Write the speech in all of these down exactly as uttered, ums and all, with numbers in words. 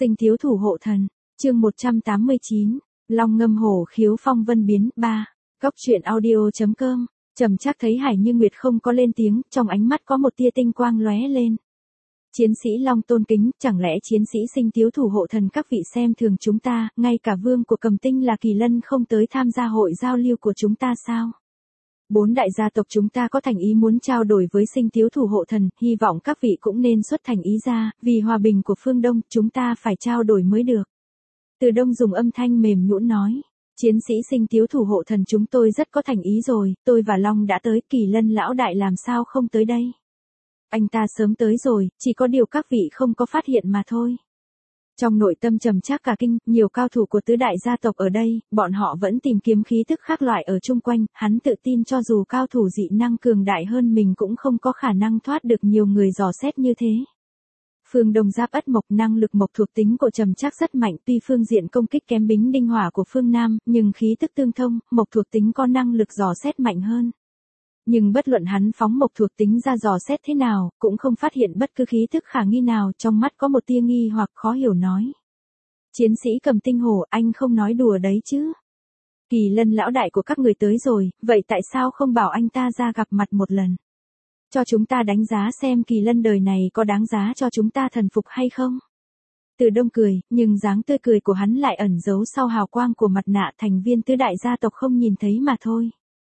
Sinh thiếu thủ hộ thần, chương một trăm tám mươi chín, Long ngâm hổ khiếu phong vân biến, ba, Góc truyện audio.com, Trầm Trác thấy Hải Như Nguyệt không có lên tiếng, trong ánh mắt có một tia tinh quang lóe lên. Chiến sĩ Long tôn kính, chẳng lẽ chiến sĩ Sinh thiếu thủ hộ thần các vị xem thường chúng ta, ngay cả vương của Cầm Tinh là Kỳ Lân không tới tham gia hội giao lưu của chúng ta sao? Bốn đại gia tộc chúng ta có thành ý muốn trao đổi với Sinh thiếu thủ hộ thần, hy vọng các vị cũng nên xuất thành ý ra, vì hòa bình của phương Đông, chúng ta phải trao đổi mới được. Từ Đông dùng âm thanh mềm nhũn nói, chiến sĩ Sinh thiếu thủ hộ thần chúng tôi rất có thành ý rồi, tôi và Long đã tới, Kỳ Lân lão đại làm sao không tới đây? Anh ta sớm tới rồi, chỉ có điều các vị không có phát hiện mà thôi. Trong nội tâm Trầm Trác cả kinh, nhiều cao thủ của tứ đại gia tộc ở đây, bọn họ vẫn tìm kiếm khí thức khác loại ở chung quanh, hắn tự tin cho dù cao thủ dị năng cường đại hơn mình cũng không có khả năng thoát được nhiều người dò xét như thế. Phương Đông Giáp Ất Mộc, năng lực mộc thuộc tính của Trầm Trác rất mạnh, tuy phương diện công kích kém Bính Đinh Hỏa của Phương Nam, nhưng khí tức tương thông, mộc thuộc tính có năng lực dò xét mạnh hơn. Nhưng bất luận hắn phóng mộc thuộc tính ra dò xét thế nào, cũng không phát hiện bất cứ khí thức khả nghi nào, trong mắt có một tia nghi hoặc khó hiểu nói. Chiến sĩ Cầm Tinh hổ, anh không nói đùa đấy chứ? Kỳ Lân lão đại của các người tới rồi, vậy tại sao không bảo anh ta ra gặp mặt một lần? Cho chúng ta đánh giá xem Kỳ Lân đời này có đáng giá cho chúng ta thần phục hay không? Từ Đông cười, nhưng dáng tươi cười của hắn lại ẩn giấu sau hào quang của mặt nạ, thành viên tứ đại gia tộc không nhìn thấy mà thôi.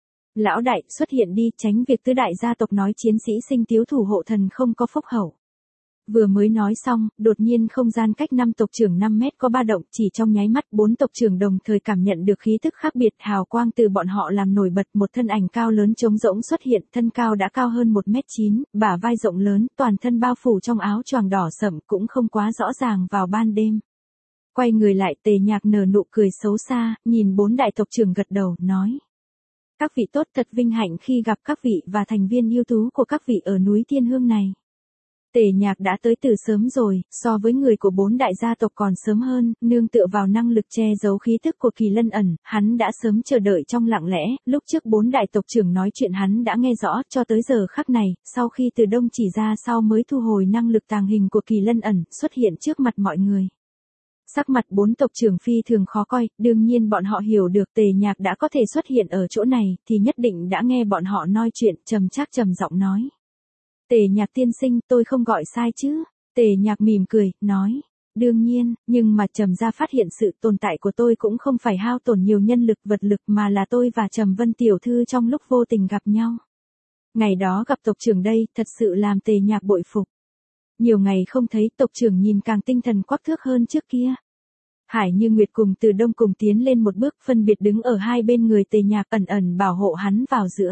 Lão đại, xuất hiện đi, tránh việc tứ đại gia tộc nói chiến sĩ Sinh thiếu thủ hộ thần không có phúc hậu. Vừa mới nói xong, đột nhiên không gian cách năm tộc trưởng năm mét có ba động, chỉ trong nháy mắt bốn tộc trưởng đồng thời cảm nhận được khí tức khác biệt, hào quang từ bọn họ làm nổi bật, một thân ảnh cao lớn trống rỗng xuất hiện, thân cao đã cao hơn một mét chín, bả vai rộng lớn, toàn thân bao phủ trong áo choàng đỏ sẫm, cũng không quá rõ ràng vào ban đêm. Quay người lại, Tề Nhạc nở nụ cười xấu xa, nhìn bốn đại tộc trưởng gật đầu, nói. Các vị tốt, thật vinh hạnh khi gặp các vị và thành viên ưu tú của các vị ở núi Thiên Hương này. Tề Nhạc đã tới từ sớm rồi, so với người của bốn đại gia tộc còn sớm hơn, nương tựa vào năng lực che giấu khí tức của Kỳ Lân ẩn, hắn đã sớm chờ đợi trong lặng lẽ, lúc trước bốn đại tộc trưởng nói chuyện hắn đã nghe rõ, cho tới giờ khắc này, sau khi Từ Đông chỉ ra sau mới thu hồi năng lực tàng hình của Kỳ Lân ẩn, xuất hiện trước mặt mọi người. Sắc mặt bốn tộc trưởng phi thường khó coi, đương nhiên bọn họ hiểu được Tề Nhạc đã có thể xuất hiện ở chỗ này, thì nhất định đã nghe bọn họ nói chuyện, Trầm Trác trầm giọng nói. Tề Nhạc tiên sinh, tôi không gọi sai chứ? Tề Nhạc mỉm cười, nói. Đương nhiên, nhưng mà Trầm gia phát hiện sự tồn tại của tôi cũng không phải hao tổn nhiều nhân lực vật lực mà là tôi và Trầm Vân tiểu thư trong lúc vô tình gặp nhau. Ngày đó gặp tộc trưởng đây, thật sự làm Tề Nhạc bội phục. Nhiều ngày không thấy, tộc trưởng nhìn càng tinh thần quắc thước hơn trước kia. Hải Như Nguyệt cùng Từ Đông cùng tiến lên một bước, phân biệt đứng ở hai bên người Tề Nhạc, ẩn ẩn bảo hộ hắn vào giữa.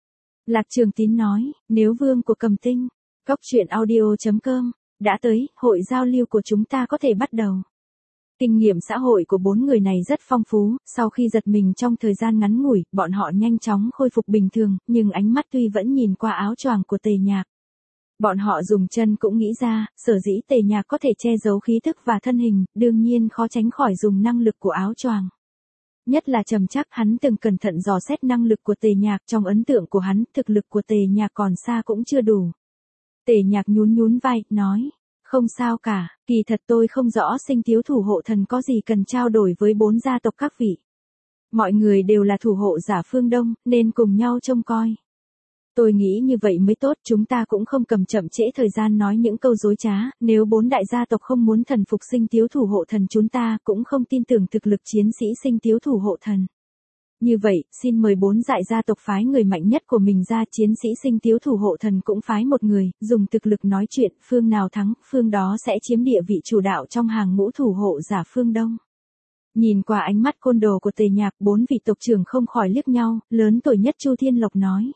Lạc Trường Tín nói, nếu vương của Cầm Tinh, Góc truyện audio.com, đã tới, hội giao lưu của chúng ta có thể bắt đầu. Kinh nghiệm xã hội của bốn người này rất phong phú, sau khi giật mình trong thời gian ngắn ngủi, bọn họ nhanh chóng khôi phục bình thường, nhưng ánh mắt tuy vẫn nhìn qua áo choàng của Tề Nhạc. Bọn họ dùng chân cũng nghĩ ra, sở dĩ Tề Nhạc có thể che giấu khí thức và thân hình, đương nhiên khó tránh khỏi dùng năng lực của áo choàng. Nhất là Trầm Trác, hắn từng cẩn thận dò xét năng lực của Tề Nhạc, trong ấn tượng của hắn, thực lực của Tề Nhạc còn xa cũng chưa đủ. Tề Nhạc nhún nhún vai, nói, không sao cả, kỳ thật tôi không rõ Sinh thiếu thủ hộ thần có gì cần trao đổi với bốn gia tộc các vị. Mọi người đều là thủ hộ giả phương Đông, nên cùng nhau trông coi. Tôi nghĩ như vậy mới tốt, chúng ta cũng không cầm chậm trễ thời gian nói những câu dối trá, nếu bốn đại gia tộc không muốn thần phục Sinh thiếu thủ hộ thần chúng ta cũng không tin tưởng thực lực chiến sĩ Sinh thiếu thủ hộ thần. Như vậy, xin mời bốn đại gia tộc phái người mạnh nhất của mình ra, chiến sĩ Sinh thiếu thủ hộ thần cũng phái một người, dùng thực lực nói chuyện, phương nào thắng, phương đó sẽ chiếm địa vị chủ đạo trong hàng ngũ thủ hộ giả phương Đông. Nhìn qua ánh mắt côn đồ của Tề Nhạc, bốn vị tộc trưởng không khỏi liếc nhau, lớn tuổi nhất Chu Thiên Lộc nói.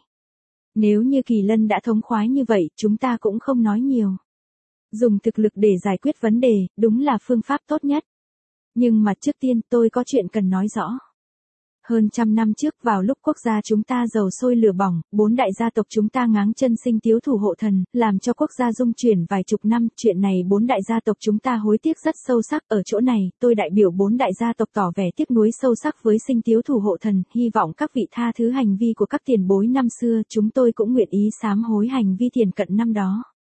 Nếu như Kỳ Lân đã thống khoái như vậy, chúng ta cũng không nói nhiều. Dùng thực lực để giải quyết vấn đề, đúng là phương pháp tốt nhất. Nhưng mà trước tiên, tôi có chuyện cần nói rõ. Hơn trăm năm trước, vào lúc quốc gia chúng ta dầu sôi lửa bỏng, bốn đại gia tộc chúng ta ngáng chân Sinh thiếu thủ hộ thần, làm cho quốc gia dung chuyển vài chục năm, chuyện này bốn đại gia tộc chúng ta hối tiếc rất sâu sắc, ở chỗ này, tôi đại biểu bốn đại gia tộc tỏ vẻ tiếc nuối sâu sắc với Sinh thiếu thủ hộ thần, hy vọng các vị tha thứ hành vi của các tiền bối năm xưa, chúng tôi cũng nguyện ý sám hối hành vi tiền cận năm đó.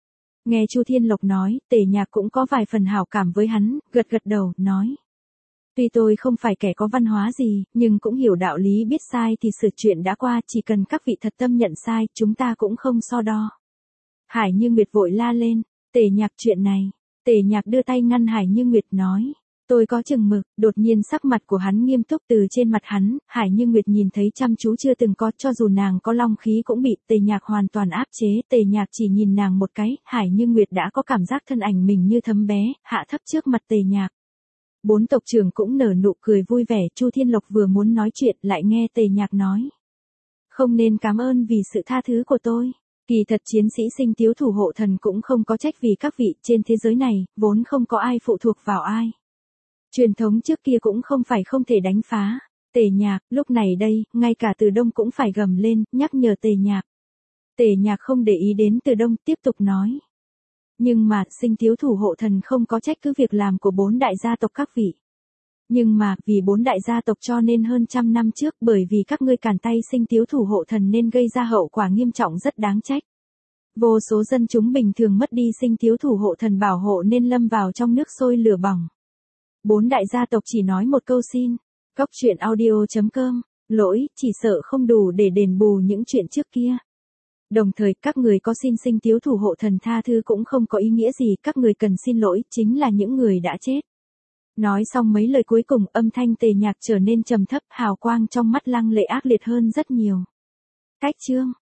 Nghe Chu Thiên Lộc nói, Tề Nhạc cũng có vài phần hảo cảm với hắn, gật gật đầu, nói. Tuy tôi không phải kẻ có văn hóa gì, nhưng cũng hiểu đạo lý biết sai thì sự chuyện đã qua, chỉ cần các vị thật tâm nhận sai, chúng ta cũng không so đo. Hải Như Nguyệt vội la lên, Tề Nhạc chuyện này. Tề Nhạc đưa tay ngăn Hải Như Nguyệt nói. Tôi có chừng mực, đột nhiên sắc mặt của hắn nghiêm túc từ trên mặt hắn, Hải Như Nguyệt nhìn thấy chăm chú chưa từng có, cho dù nàng có long khí cũng bị Tề Nhạc hoàn toàn áp chế, Tề Nhạc chỉ nhìn nàng một cái, Hải Như Nguyệt đã có cảm giác thân ảnh mình như thấm bé, hạ thấp trước mặt Tề Nhạc. Bốn tộc trưởng cũng nở nụ cười vui vẻ, Chu Thiên Lộc vừa muốn nói chuyện lại nghe Tề Nhạc nói. Không nên cảm ơn vì sự tha thứ của tôi. Kỳ thật chiến sĩ Sinh Tiếu thủ hộ thần cũng không có trách vì các vị, trên thế giới này, vốn không có ai phụ thuộc vào ai. Truyền thống trước kia cũng không phải không thể đánh phá. Tề Nhạc, lúc này đây, ngay cả Từ Đông cũng phải gầm lên, nhắc nhở Tề Nhạc. Tề Nhạc không để ý đến Từ Đông, tiếp tục nói. Nhưng mà, Sinh Tiếu thủ hộ thần không có trách cứ việc làm của bốn đại gia tộc các vị. Nhưng mà, vì bốn đại gia tộc cho nên hơn trăm năm trước, bởi vì các ngươi cản tay Sinh Tiếu thủ hộ thần nên gây ra hậu quả nghiêm trọng rất đáng trách. Vô số dân chúng bình thường mất đi Sinh Tiếu thủ hộ thần bảo hộ nên lâm vào trong nước sôi lửa bỏng. Bốn đại gia tộc chỉ nói một câu xin. Góc truyện audio chấm com, lỗi, chỉ sợ không đủ để đền bù những chuyện trước kia. Đồng thời, các người có xin Sinh Tiếu thủ hộ thần tha thứ cũng không có ý nghĩa gì, các người cần xin lỗi, chính là những người đã chết. Nói xong mấy lời cuối cùng, âm thanh Tề Nhạc trở nên trầm thấp, hào quang trong mắt lăng lệ ác liệt hơn rất nhiều. Cách chương